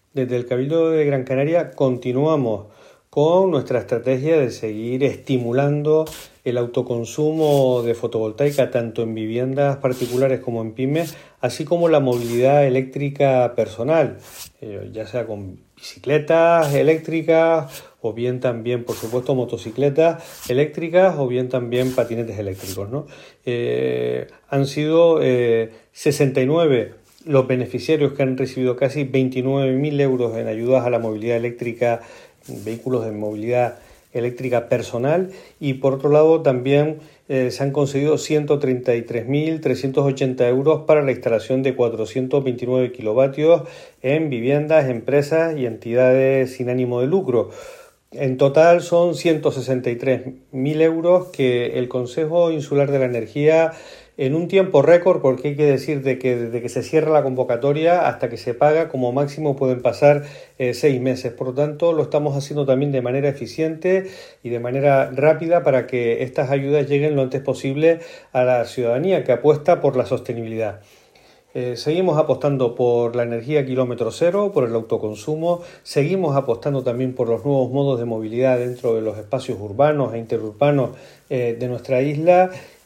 Desde el Cabildo de Gran Canaria continuamos con nuestra estrategia de seguir estimulando el autoconsumo de fotovoltaica tanto en viviendas particulares como en pymes, así como la movilidad eléctrica personal, ya sea con bicicletas eléctricas o bien también, por supuesto, motocicletas eléctricas o bien también patinetes eléctricos, ¿no? Han sido 69 los beneficiarios que han recibido casi 29.000 euros en ayudas a la movilidad eléctrica, vehículos de movilidad eléctrica personal, y por otro lado también se han conseguido 133.380 euros para la instalación de 429 kilovatios en viviendas, empresas y entidades sin ánimo de lucro. En total son 163.000 euros que el Consejo Insular de la Energía, en un tiempo récord, porque hay que decir de que desde que se cierra la convocatoria hasta que se paga, como máximo pueden pasar 6 meses. Por lo tanto, lo estamos haciendo también de manera eficiente y de manera rápida para que estas ayudas lleguen lo antes posible a la ciudadanía que apuesta por la sostenibilidad. Seguimos apostando por la energía kilómetro cero, por el autoconsumo, seguimos apostando también por los nuevos modos de movilidad dentro de los espacios urbanos e interurbanos de nuestra isla,